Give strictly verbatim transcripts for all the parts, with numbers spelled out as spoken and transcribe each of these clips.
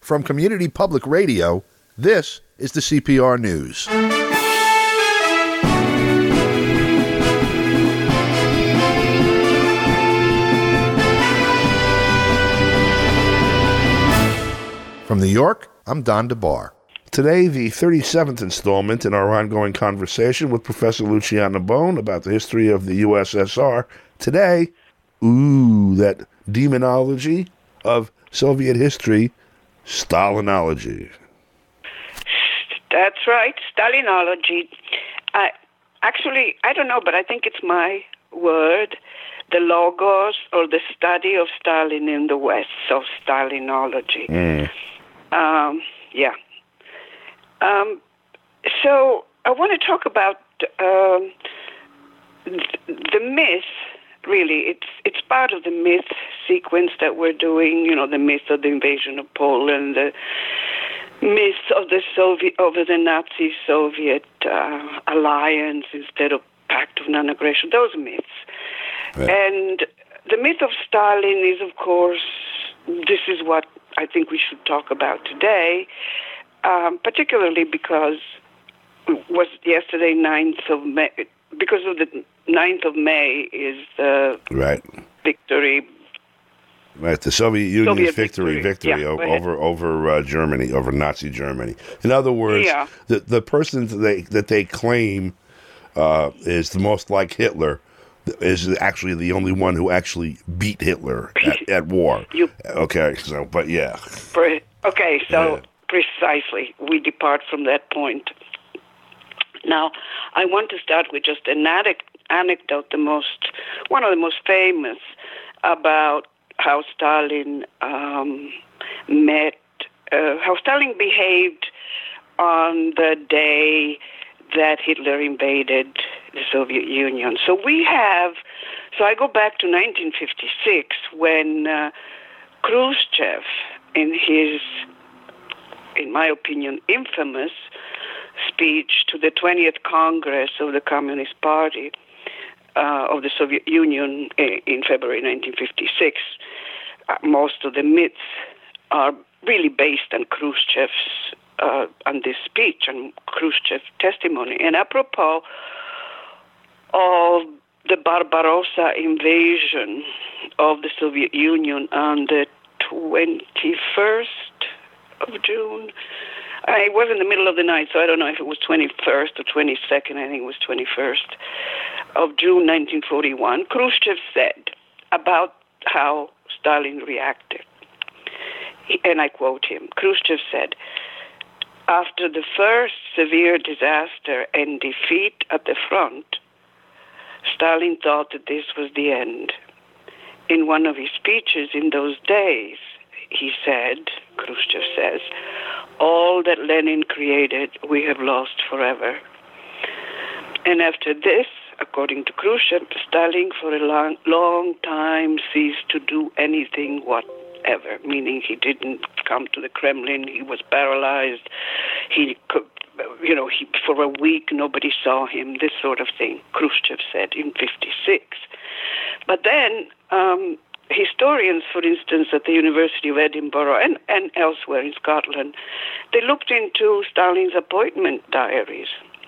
From Community Public Radio, this is the C P R News. From New York, I'm Don DeBar. Today, the thirty-seventh installment in our ongoing conversation with Professor Luciana Bone about the history of the U S S R. Today, ooh, that demonology of Soviet history, Stalinology. That's right, Stalinology. I, actually, I don't know, but I think it's my word, the logos or the study of Stalin in the West, so Stalinology. Mm. Um, yeah. Um, so I want to talk about um, th- the myth. Really, it's it's part of the myth sequence that we're doing. You know, the myth of the invasion of Poland, the myth of the Soviet over the Nazi-Soviet uh, alliance instead of pact of non-aggression. Those myths, right. And the myth of Stalin is, of course, this is what I think we should talk about today, um, particularly because it was yesterday, ninth of May, because of the ninth of May is the right. victory. Right, the Soviet Union's Soviet victory, victory, victory. o- Yeah, over over uh, Germany, over Nazi Germany. In other words, yeah. the the person that they that they claim uh, is the most like Hitler is actually the only one who actually beat Hitler at, at war. You, okay, so but yeah. Okay, so yeah. precisely, we depart from that point. Now, I want to start with just an anecdote, the most one of the most famous about how Stalin um, met, uh, how Stalin behaved on the day that Hitler invaded the Soviet Union. So we have, so I go back to nineteen fifty-six when uh, Khrushchev, in his, in my opinion, infamous speech to the twentieth Congress of the Communist Party, Uh, of the Soviet Union in February nineteen fifty-six. Uh, most of the myths are really based on Khrushchev's, uh, on this speech, on Khrushchev's testimony. And apropos of the Barbarossa invasion of the Soviet Union on the twenty-first of June, I was in the middle of the night, so I don't know if it was twenty-first or twenty-second, I think it was twenty-first of June nineteen forty-one, Khrushchev said about how Stalin reacted. He, and I quote him, Khrushchev said, "After the first severe disaster and defeat at the front, Stalin thought that this was the end. In one of his speeches in those days, he said," Khrushchev says, "all that Lenin created, we have lost forever." And after this, according to Khrushchev, Stalin for a long, long time ceased to do anything whatever, meaning he didn't come to the Kremlin, he was paralyzed, he could, you know, he, for a week nobody saw him, this sort of thing, Khrushchev said in fifty-six. But then, um, historians, for instance, at the University of Edinburgh and, and elsewhere in Scotland, they looked into Stalin's appointment diaries.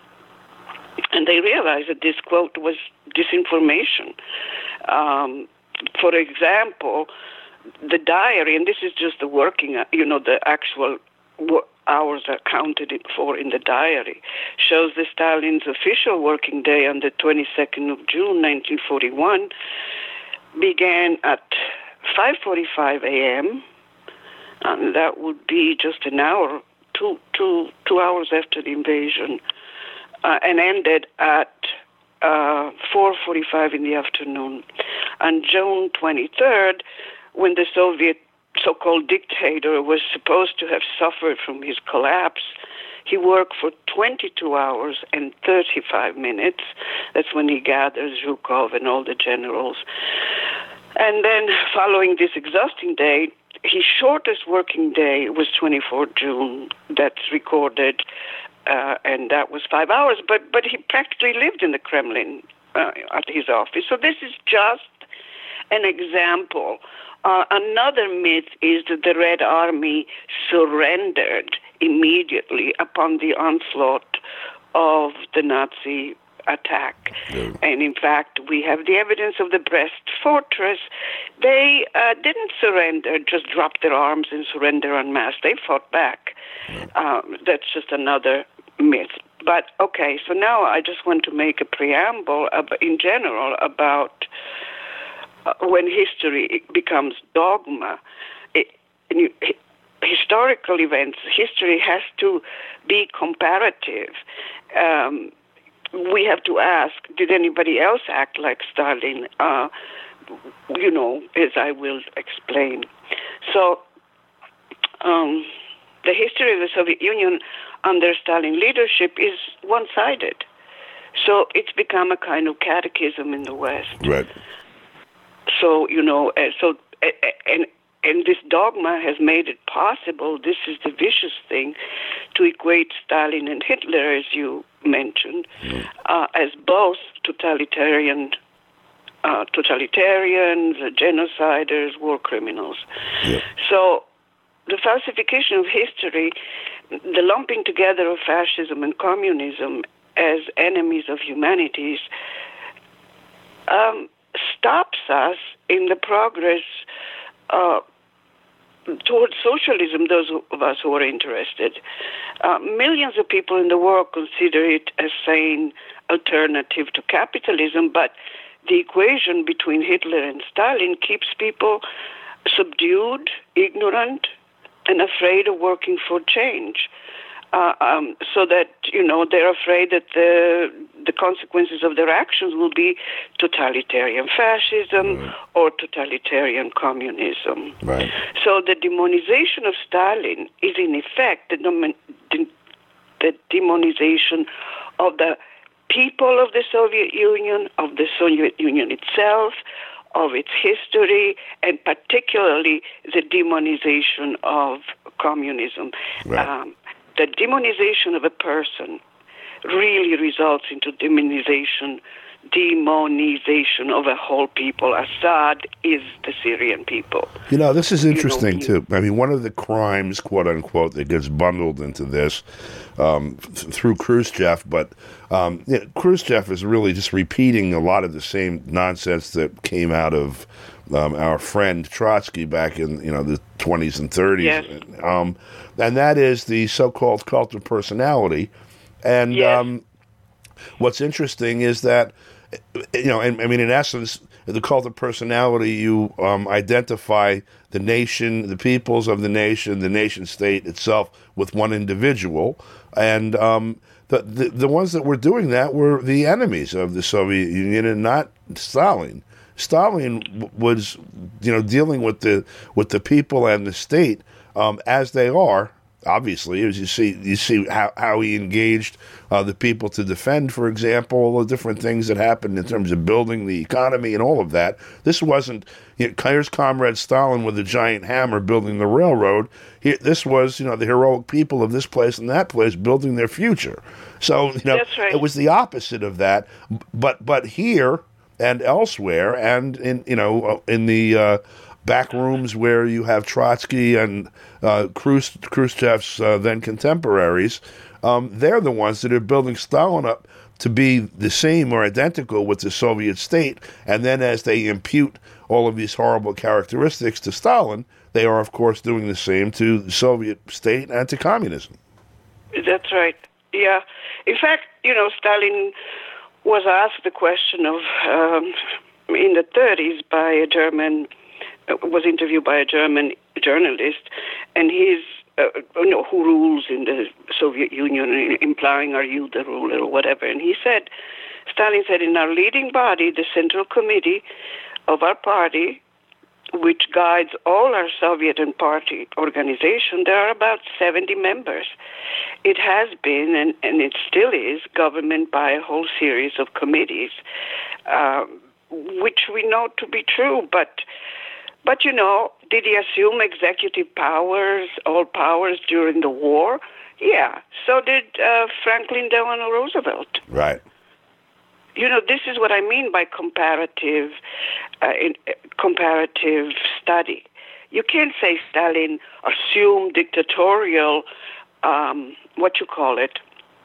And they realized that this quote was disinformation. Um, for example, the diary, and this is just the working, you know, the actual hours are counted for in the diary, shows that Stalin's official working day on the twenty-second of June, nineteen forty-one, began at five forty-five a.m., and that would be just an hour, two, two, two hours after the invasion, uh, and ended at uh, four forty-five in the afternoon. On June twenty-third, when the Soviet so-called dictator was supposed to have suffered from his collapse, he worked for twenty-two hours and thirty-five minutes. That's when he gathered Zhukov and all the generals. And then following this exhausting day, his shortest working day was twenty-fourth of June. That's recorded, uh, and that was five hours. But but he practically lived in the Kremlin uh, at his office. So this is just an example Uh, another myth is that the Red Army surrendered immediately upon the onslaught of the Nazi attack. Yeah. And in fact, we have the evidence of the Brest Fortress. They uh, didn't surrender, just drop their arms and surrender en masse. They fought back. Yeah. Um, that's just another myth. But, okay, so now I just want to make a preamble ab- in general about uh, when history becomes dogma. It, you, historical events, history has to be comparative. Um, we have to ask, did anybody else act like Stalin? Uh, you know, as I will explain. So, um, the history of the Soviet Union under Stalin leadership is one-sided. So it's become a kind of catechism in the West. Right. So, you know, uh, so, uh, and and this dogma has made it possible, this is the vicious thing, to equate Stalin and Hitler, as you mentioned, mm. uh, as both totalitarian uh, totalitarians, genociders, war criminals. Yeah. So the falsification of history, the lumping together of fascism and communism as enemies of humanities, um, stops us in the progress uh, towards socialism, those of us who are interested. Uh, millions of people in the world consider it a sane alternative to capitalism, but the equation between Hitler and Stalin keeps people subdued, ignorant, and afraid of working for change. Uh, um, so that, you know, they're afraid that the the consequences of their actions will be totalitarian fascism right. or totalitarian communism. Right. So the demonization of Stalin is in effect the, the, the demonization of the people of the Soviet Union, of the Soviet Union itself, of its history, and particularly the demonization of communism. Right. Um, the demonization of a person really results into demonization, demonization of a whole people. Assad is the Syrian people. You know, this is interesting, you know, too. I mean, one of the crimes, quote unquote, that gets bundled into this um, th- through Khrushchev, but um, you know, Khrushchev is really just repeating a lot of the same nonsense that came out of um, our friend Trotsky back in, you know, the twenties and thirties. Yes. Um, and that is the so-called cult of personality. And yes. um, what's interesting is that, you know, and, I mean, in essence, the cult of personality, you um, identify the nation, the peoples of the nation, the nation state itself with one individual. And um, the, the the ones that were doing that were the enemies of the Soviet Union and not Stalin. Stalin was, you know, dealing with the with the people and the state um, as they are. Obviously, as you see, you see how, how he engaged uh, the people to defend, for example, all the different things that happened in terms of building the economy and all of that. This wasn't, you know, here's Comrade Stalin with a giant hammer building the railroad. He, this was, you know, the heroic people of this place and that place building their future. So, you know, That's right. It was the opposite of that. But but here and elsewhere, and in you know in the uh, back rooms where you have Trotsky and uh, Khrush- Khrushchev's uh, then contemporaries, um, they're the ones that are building Stalin up to be the same or identical with the Soviet state. And then as they impute all of these horrible characteristics to Stalin, they are, of course, doing the same to the Soviet state and to communism. That's right. Yeah. In fact, you know, Stalin was asked the question of, um, in the thirties by a German was interviewed by a German journalist, and he's, uh, you know, who rules in the Soviet Union, implying, are you the ruler or whatever? And he said, Stalin said, in our leading body, the Central Committee of our party, which guides all our Soviet and party organization, there are about seventy members. It has been, and, and it still is, government by a whole series of committees, uh, which we know to be true, but But, you know, did he assume executive powers, all powers during the war? Yeah. So did uh, Franklin Delano Roosevelt. Right. you know, this is what I mean by comparative, uh, in, uh, comparative study. You can't say Stalin assumed dictatorial, um, what you call it,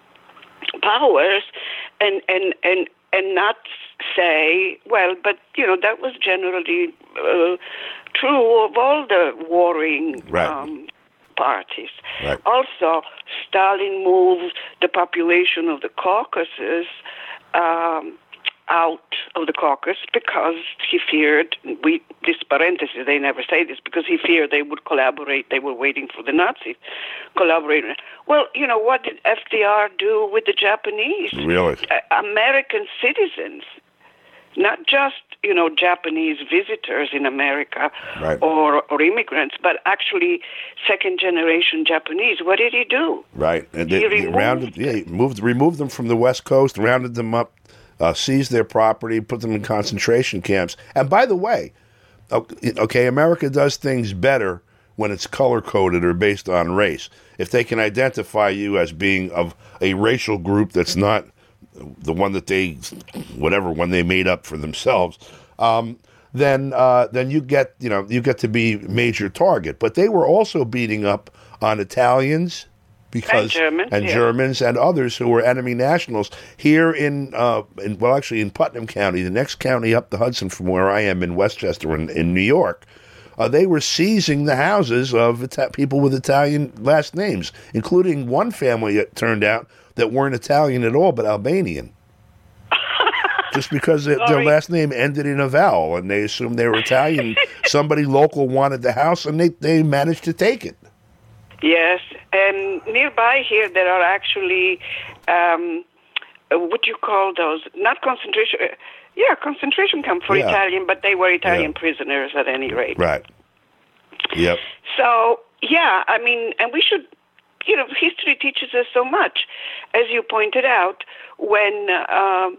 powers, and and and and not say, well, but you know, that was generally uh, true of all the warring right. um, parties. Right. Also, Stalin moved the population of the Caucasus um, out of the Caucasus because he feared, we, this parenthesis, they never say this, because he feared they would collaborate. They were waiting for the Nazis collaborate. Well, you know, what did F D R do with the Japanese? Really? Uh, American citizens, not just, you know, Japanese visitors in America, right. or, or immigrants, but actually second-generation Japanese. What did he do? Right. And he they, removed, they rounded, yeah, he moved, removed them from the West Coast, rounded them up, uh, seized their property, put them in concentration camps. And by the way, okay, America does things better when it's color-coded or based on race. If they can identify you as being of a racial group that's not the one that they, whatever one they made up for themselves, um, then uh, then you get you know you get to be major target. But they were also beating up on Italians because and Germans, and, yeah. Germans and others who were enemy nationals here in, uh, in well actually in Putnam County, the next county up the Hudson from where I am in Westchester in, in New York. Uh, they were seizing the houses of Ita- people with Italian last names, including one family, it turned out, that weren't Italian at all, but Albanian. Just because it, their last name ended in a vowel, and they assumed they were Italian. Somebody local wanted the house, and they, they managed to take it. Yes, and nearby here there are actually, um, what do you call those? Not concentration... Uh, Yeah, concentration camp for yeah. Italian, but they were Italian yeah. prisoners at any rate. Right. Yep. So, yeah, I mean, and we should, you know, history teaches us so much. As you pointed out, when uh,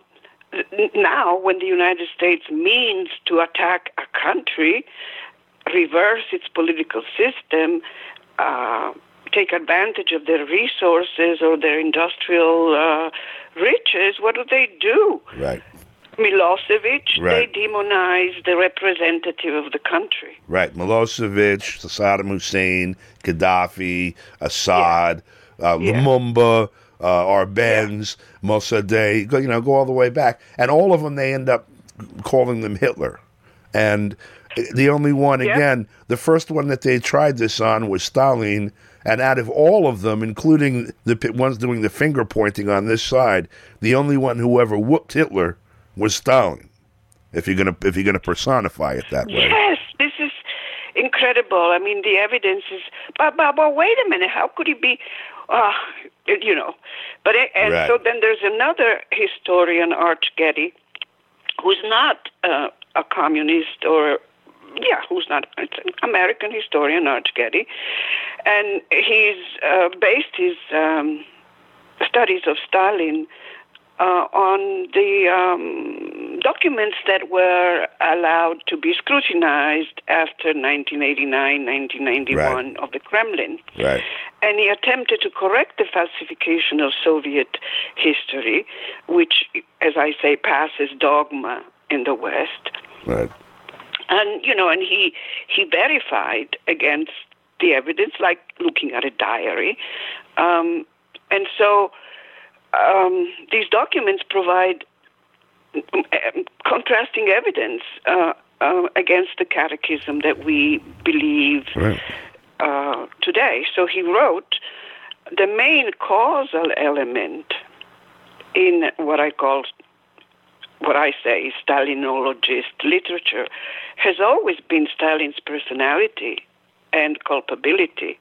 now, when the United States means to attack a country, reverse its political system, uh, take advantage of their resources or their industrial uh, riches, what do they do? Right. Milosevic, right. they demonized the representative of the country. Right. Milosevic, Saddam Hussein, Gaddafi, Assad, yeah. uh, yeah. Lumumba, uh, Arbenz, yeah. Mossadegh, go, you know, go all the way back. And all of them, they end up calling them Hitler. And the only one, yeah. again, the first one that they tried this on was Stalin. And out of all of them, including the ones doing the finger pointing on this side, the only one who ever whooped Hitler was Stalin. If you're gonna if you're gonna personify it that way. Yes, this is incredible. I mean, the evidence is. But but, but wait a minute. How could he be? Uh, you know. But and right. so then there's another historian, Arch Getty, who's not uh, a communist or. Yeah, who's not? It's an American historian, Arch Getty, and he's uh, based his um, studies of Stalin uh, on the um, documents that were allowed to be scrutinized after nineteen eighty-nine, nineteen ninety-one right. of the Kremlin. Right. And he attempted to correct the falsification of Soviet history, which, as I say, passes dogma in the West. Right. And, you know, and he he verified against the evidence, like looking at a diary. Um, and so um, these documents provide um, contrasting evidence uh, uh, against the catechism that we believe right. uh, today. So he wrote, the main causal element in what I call what I say is Stalinologist literature, has always been Stalin's personality and culpability.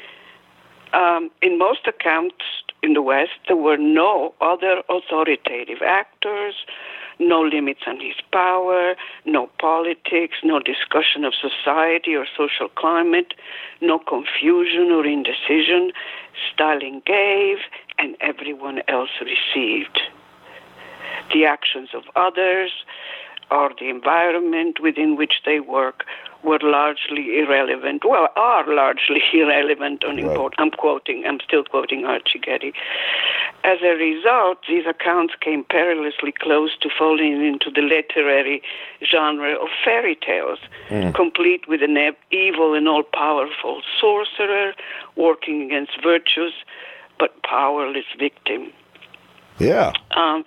Um, in most accounts in the West, there were no other authoritative actors, no limits on his power, no politics, no discussion of society or social climate, no confusion or indecision. Stalin gave, and everyone else received. The actions of others or the environment within which they work were largely irrelevant, well, are largely irrelevant, unimportant. Right. I'm quoting, I'm still quoting Archie Getty. As a result, these accounts came perilously close to falling into the literary genre of fairy tales, mm. complete with an evil and all-powerful sorcerer working against virtuous but powerless victim. Yeah. Um,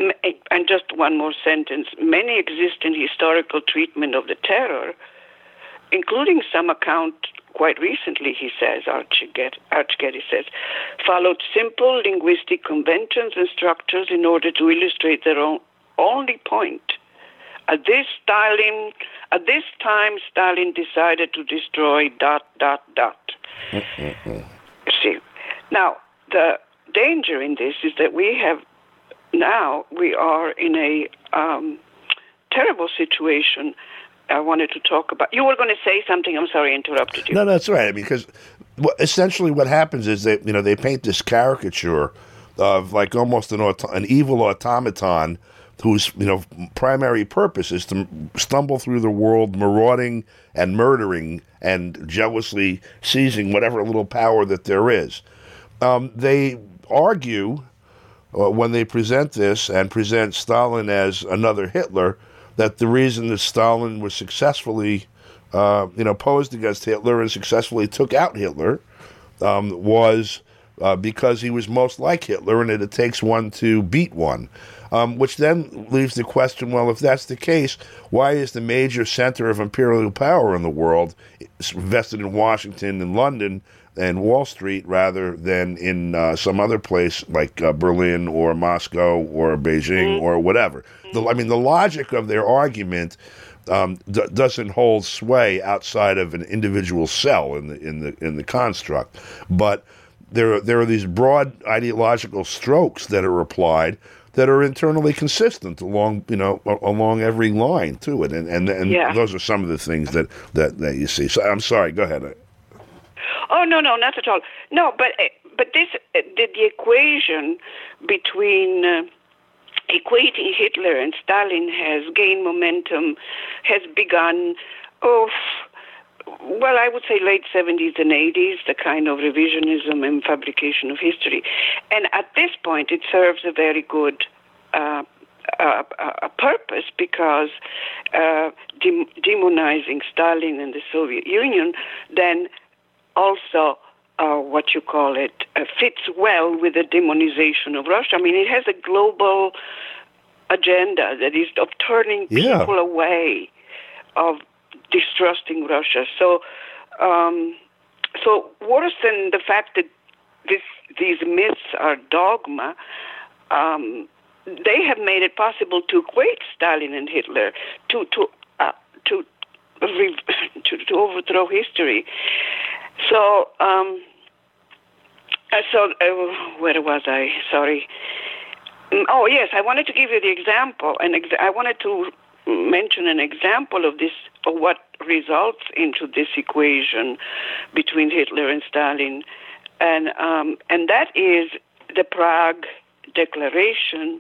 and just one more sentence. Many exist in historical treatment of the terror, including some account quite recently, he says, Archie Getty says, followed simple linguistic conventions and structures in order to illustrate their own only point. At this Stalin, at this time, Stalin decided to destroy dot, dot, dot. You see, now, the danger in this is that we have now, we are in a um, terrible situation. I wanted to talk about. You were going to say something. I'm sorry, I interrupted you. No, no, that's right. I mean, because essentially what happens is they, you know, they paint this caricature of like almost an auto- an evil automaton whose, you know, primary purpose is to stumble through the world, marauding and murdering and jealously seizing whatever little power that there is. Um, they argue uh, when they present this and present Stalin as another Hitler, that the reason that Stalin was successfully, uh, you know, posed against Hitler and successfully took out Hitler um, was uh, because he was most like Hitler, and that it takes one to beat one. Um, which then leaves the question: well, if that's the case, why is the major center of imperial power in the world vested in Washington and London and Wall Street rather than in uh, some other place like uh, Berlin or Moscow or Beijing or whatever? The, I mean, the logic of their argument um, d- doesn't hold sway outside of an individual cell in the in the in the construct. But there are, there are these broad ideological strokes that are applied that are internally consistent along, you know, along every line to it, and and, and yeah. those are some of the things that, that, that you see. So I'm sorry. Go ahead. Oh no, no, not at all. No, but but this the, the equation between uh, equating Hitler and Stalin has gained momentum, has begun. Oh, well, I would say late seventies and eighties, the kind of revisionism and fabrication of history. And at this point, it serves a very good uh, uh, uh, purpose because uh, de- demonizing Stalin and the Soviet Union then also, uh, what you call it, uh, fits well with the demonization of Russia. I mean, it has a global agenda that is of turning yeah. people away, of distrusting Russia. So, um, so worse than the fact that this, these myths are dogma, um, they have made it possible to equate Stalin and Hitler, to to uh, to, to to overthrow history. So, um, so uh, where was I? Sorry. Oh yes, I wanted to give you the example, and exa- I wanted to mention an example of this, of what results into this equation between Hitler and Stalin, and um, and that is the Prague Declaration.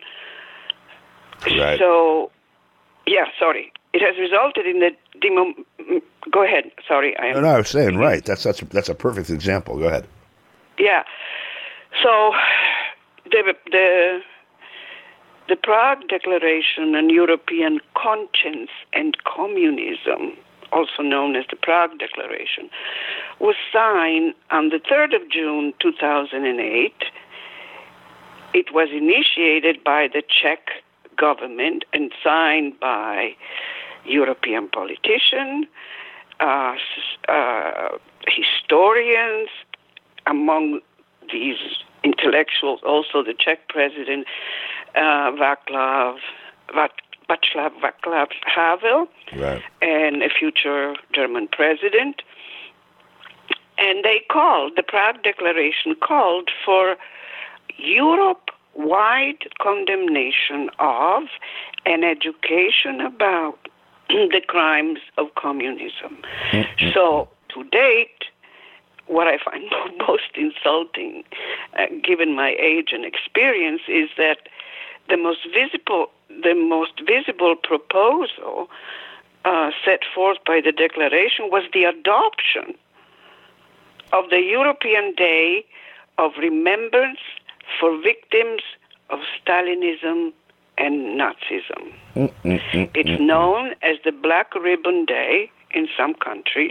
Right. So, yeah, sorry, it has resulted in the demo. Go ahead. Sorry, I am. No, no, I was saying right. That's that's that's a perfect example. Go ahead. Yeah. So the the. The Prague Declaration on European Conscience and Communism, also known as the Prague Declaration, was signed on the third of June two thousand eight. It was initiated by the Czech government and signed by European politicians, uh, uh, historians, among these intellectuals, also the Czech president, Uh, Václav, Václav, Václav Havel, right. and a future German president. And they called, the Prague Declaration called for Europe-wide condemnation of and education about the crimes of communism. Mm-hmm. So, to date, what I find most insulting, uh, given my age and experience, is that the most visible, the most visible proposal uh, set forth by the declaration was the adoption of the European Day of Remembrance for victims of Stalinism and Nazism. Mm-mm-mm-mm-mm. It's known as the Black Ribbon Day in some countries.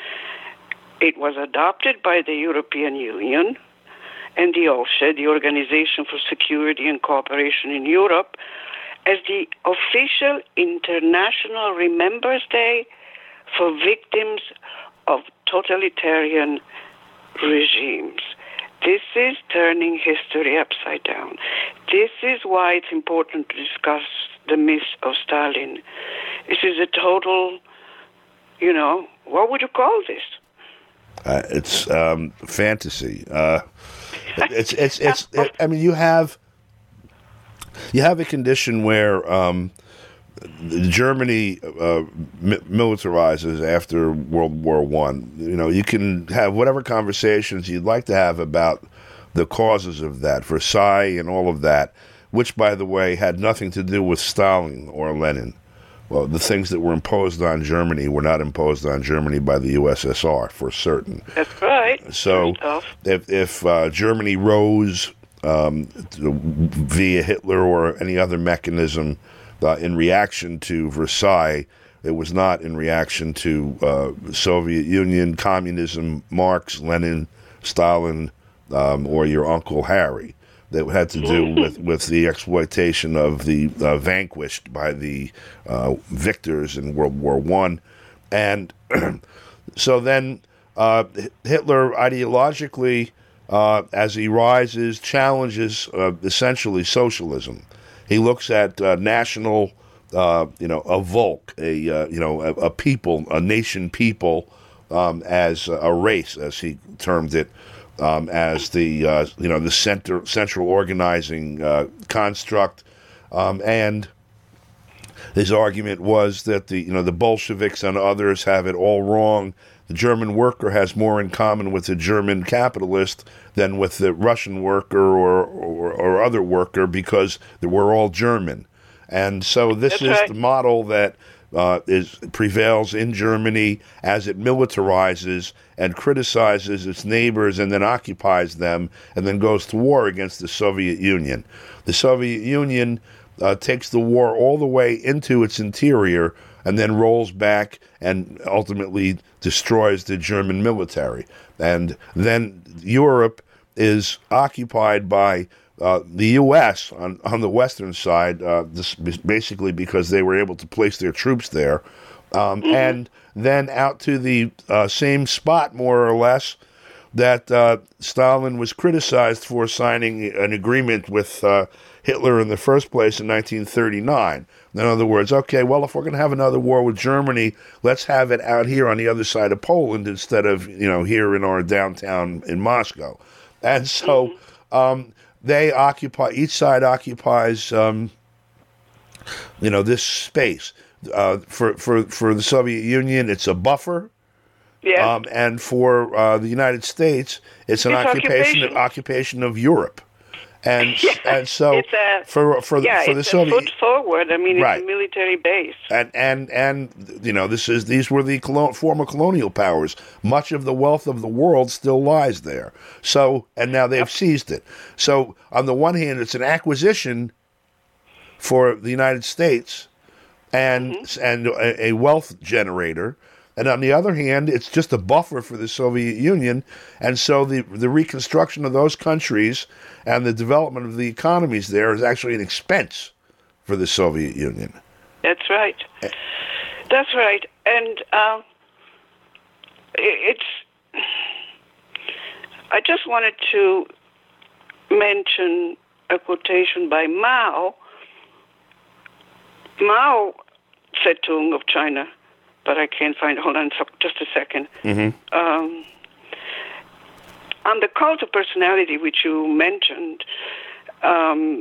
It was adopted by the European Union and the O S C E, the Organization for Security and Cooperation in Europe, as the official International Remembrance Day for victims of totalitarian regimes. This is turning history upside down. This is why it's important to discuss the myth of Stalin. This is a total, you know, what would you call this? Uh, it's um, fantasy. Uh, it's it's it's. It, I mean, you have you have a condition where um, Germany uh, mi- militarizes after World War One. You know, you can have whatever conversations you'd like to have about the causes of that, Versailles and all of that, which, by the way, had nothing to do with Stalin or Lenin. Well, the things that were imposed on Germany were not imposed on Germany by the U S S R, for certain. That's right. So if, if uh, Germany rose um, via Hitler or any other mechanism uh, in reaction to Versailles, it was not in reaction to uh, Soviet Union, communism, Marx, Lenin, Stalin, um, or your Uncle Harry. That had to do with, with the exploitation of the uh, vanquished by the uh, victors in World War One. And so then uh, Hitler ideologically, uh, as he rises, challenges uh, essentially socialism. He looks at uh, national, uh, you know, a Volk, a, uh, you know, a, a people, a nation people, um, as a race, as he termed it, Um, as the uh, you know the center central organizing uh, construct, um, and his argument was that the you know the Bolsheviks and others have it all wrong. The German worker has more in common with the German capitalist than with the Russian worker or or, or other worker because we're all German, and so this That's is right. the model that uh, is prevails in Germany as it militarizes and criticizes its neighbors and then occupies them and then goes to war against the Soviet Union. The Soviet Union uh, takes the war all the way into its interior and then rolls back and ultimately destroys the German military. And then Europe is occupied by uh, the U S on, on the western side, uh, this basically because they were able to place their troops there. Um, mm-hmm. And then out to the uh, same spot, more or less, that uh, Stalin was criticized for signing an agreement with uh, Hitler in the first place in nineteen thirty-nine. In other words, okay, well, if we're going to have another war with Germany, let's have it out here on the other side of Poland instead of, you know, here in our downtown in Moscow. And so um, they occupy, each side occupies, um, you know, this space. Uh, for, for, for the Soviet Union, it's a buffer. Yeah. Um, and for uh, the United States, it's an it's occupation occupation. occupation of Europe. And yeah, and so it's a, for for the yeah, for the it's Soviet a foot forward. I mean, it's right. a military base. And and and you know, this is these were the colon, former colonial powers. Much of the wealth of the world still lies there. So and now they've yep. seized it. So on the one hand, it's an acquisition for the United States and mm-hmm. and a, a wealth generator. And on the other hand, it's just a buffer for the Soviet Union. And so the, the reconstruction of those countries and the development of the economies there is actually an expense for the Soviet Union. That's right. That's right. And uh, it's... I just wanted to mention a quotation by Mao. Mao Zedong of China, but I can't find it. Hold on just a second. Mm-hmm. Um, on the cult of personality, which you mentioned, um,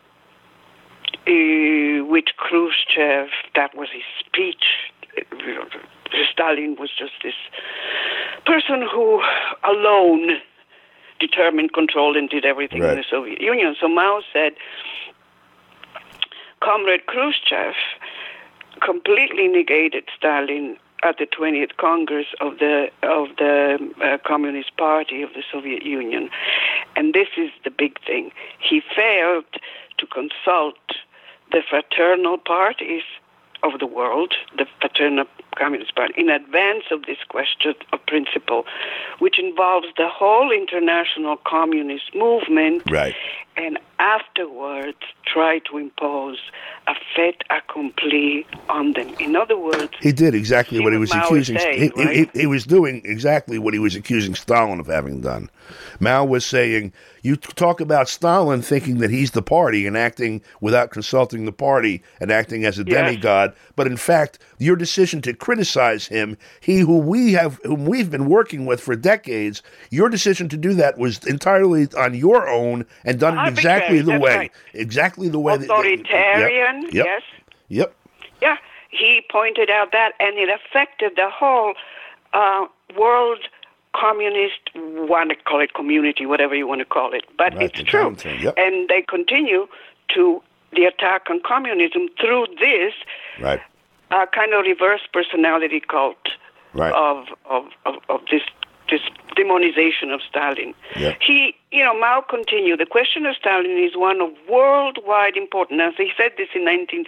uh, which Khrushchev, that was his speech. Stalin was just this person who alone determined, controlled, and did everything right. in the Soviet Union. So Mao said, Comrade Khrushchev, completely negated Stalin at the twentieth Congress of the of the uh, Communist Party of the Soviet Union. And this is the big thing. He failed to consult the fraternal parties of the world, the fraternal Communist Party, in advance of this question of principle, which involves the whole international communist movement, Right. and afterwards try to impose a fait accompli on them. In other words, He did exactly what he was Mao accusing. is saying, he, he- right? he, he was doing exactly what he was accusing Stalin of having done. Mao was saying, you talk about Stalin thinking that he's the party and acting without consulting the party and acting as a Yes. demigod, but in fact, your decision to criticize him, he who we have, whom we've been working with for decades, your decision to do that was entirely on your own and done it exactly Arbitrary, the that's way, right. exactly the way. that- Authoritarian, Yep, yep, yes. Yep. Yeah, he pointed out that, and it affected the whole uh, world communist, want to call it community, whatever you want to call it, but Right, it's the true. commentary, yep. And they continue to the attack on communism through this Right. uh, kind of reverse personality cult Right. of, of, of, of this this demonization of Stalin. Yep. He, you know, Mao continued, the question of Stalin is one of worldwide importance. Now, he said this in nineteen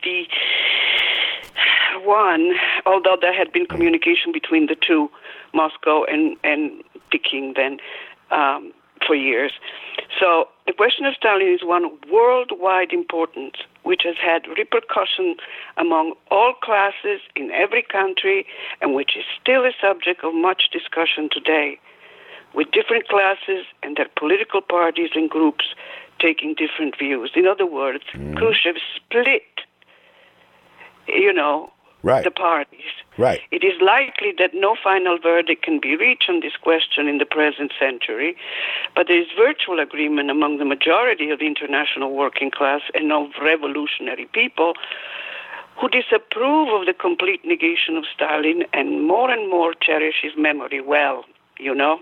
sixty-one, although there had been communication between the two, Moscow and, and Peking then, um, for years. So the question of Stalin is one of worldwide importance, which has had repercussion among all classes in every country, and which is still a subject of much discussion today, with different classes and their political parties and groups taking different views. In other words, mm. Khrushchev split, you know, right. the parties. Right. It is likely that no final verdict can be reached on this question in the present century, but there is virtual agreement among the majority of the international working class and of revolutionary people who disapprove of the complete negation of Stalin and more and more cherish his memory well, you know?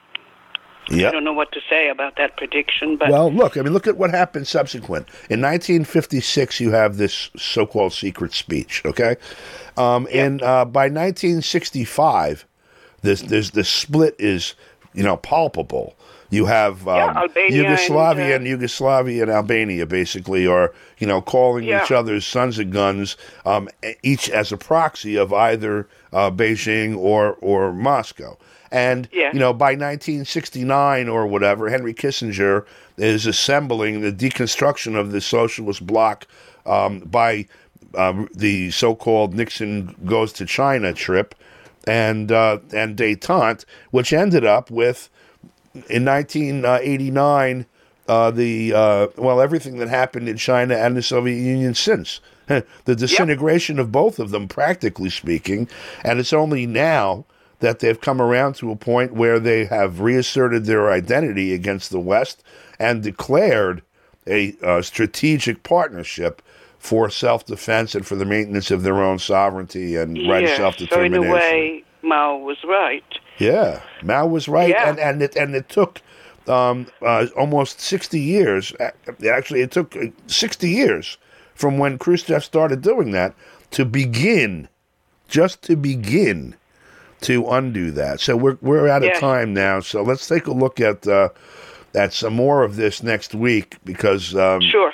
Yep. I don't know what to say about that prediction, but... Well, look, I mean, look at what happened subsequent. In nineteen fifty-six, you have this so-called secret speech, okay? Um, Yeah. And uh, by nineteen sixty-five, this, this, this split is, you know, palpable. You have um, Yeah, Albania Yugoslavia and, uh, and Yugoslavia and Albania basically are, you know, calling Yeah. each other's sons of guns, um, each as a proxy of either uh, Beijing or, or Moscow. And, Yeah. you know, by nineteen sixty-nine or whatever, Henry Kissinger is assembling the deconstruction of the socialist bloc um, by uh, the so-called Nixon goes to China trip and uh, and détente, which ended up with, in nineteen eighty-nine, uh, the, uh, well, everything that happened in China and the Soviet Union since. The disintegration of both of them, practically speaking, and it's only now that they've come around to a point where they have reasserted their identity against the West and declared a uh, strategic partnership for self-defense and for the maintenance of their own sovereignty and right of Yeah, self-determination. so in a way, Mao was right. Yeah, Mao was right, Yeah. and and it and it took um, uh, almost sixty years. Actually, it took sixty years from when Khrushchev started doing that to begin, just to begin, to undo that. So we're we're out of Yeah. time now. So let's take a look at uh, at some more of this next week because um, Sure.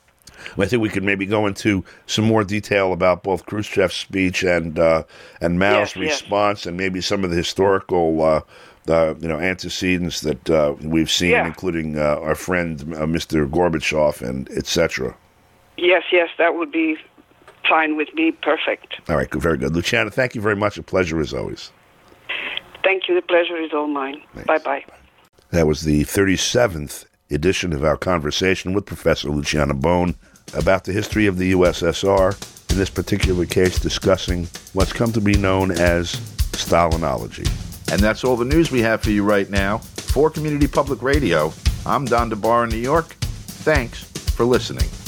I think we could maybe go into some more detail about both Khrushchev's speech and uh, and Mao's Yes, yes. response, and maybe some of the historical uh, uh, you know antecedents that uh, we've seen, Yeah. including uh, our friend uh, Mister Gorbachev and et cetera. Yes, yes, that would be fine with me. Perfect. All right, good, very good, Luciana. Thank you very much. A pleasure as always. Thank you. The pleasure is all mine. Thanks. Bye-bye. That was the thirty-seventh edition of our conversation with Professor Luciana Bone about the history of the U S S R, in this particular case discussing what's come to be known as Stalinology. And that's all the news we have for you right now. For Community Public Radio, I'm Don DeBar in New York. Thanks for listening.